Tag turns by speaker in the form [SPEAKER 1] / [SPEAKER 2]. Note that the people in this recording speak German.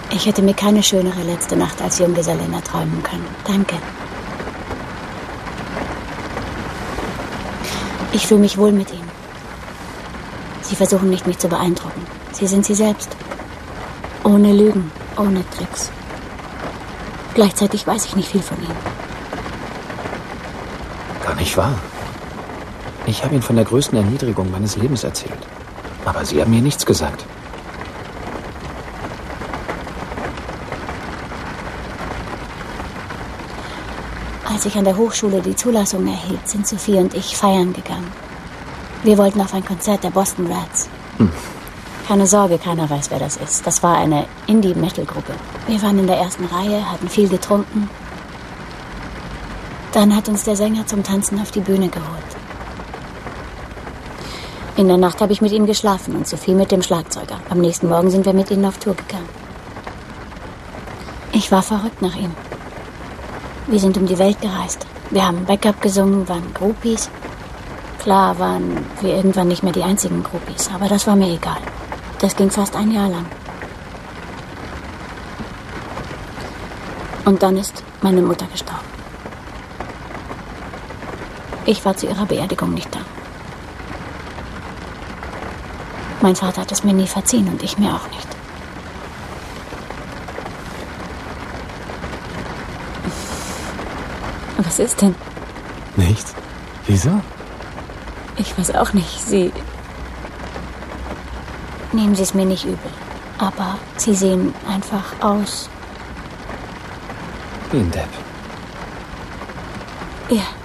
[SPEAKER 1] Ich hätte mir keine schönere letzte Nacht als Junggesellin erträumen können. Danke. Ich fühle mich wohl mit Ihnen. Sie versuchen nicht, mich zu beeindrucken. Sie sind Sie selbst. Ohne Lügen, ohne Tricks. Gleichzeitig weiß ich nicht viel von Ihnen.
[SPEAKER 2] Gar nicht wahr. Ich habe Ihnen von der größten Erniedrigung meines Lebens erzählt. Aber Sie haben mir nichts gesagt.
[SPEAKER 1] Als ich an der Hochschule die Zulassung erhielt, sind Sophie und ich feiern gegangen. Wir wollten auf ein Konzert der Boston Rats. Keine Sorge, keiner weiß, wer das ist. Das war eine Indie-Metal-Gruppe. Wir waren in der ersten Reihe, hatten viel getrunken. Dann hat uns der Sänger zum Tanzen auf die Bühne geholt. In der Nacht habe ich mit ihm geschlafen und Sophie mit dem Schlagzeuger. Am nächsten Morgen sind wir mit ihnen auf Tour gegangen. Ich war verrückt nach ihm. Wir sind um die Welt gereist. Wir haben Backup gesungen, waren Groupies. Klar waren wir irgendwann nicht mehr die einzigen Groupies, aber das war mir egal. Das ging fast ein Jahr lang. Und dann ist meine Mutter gestorben. Ich war zu ihrer Beerdigung nicht da. Mein Vater hat es mir nie verziehen und ich mir auch nicht. Was ist denn?
[SPEAKER 2] Nichts. Wieso?
[SPEAKER 1] Ich weiß auch nicht. Nehmen Sie es mir nicht übel. Aber Sie sehen einfach aus.
[SPEAKER 2] Wie ein Depp.
[SPEAKER 1] Ja.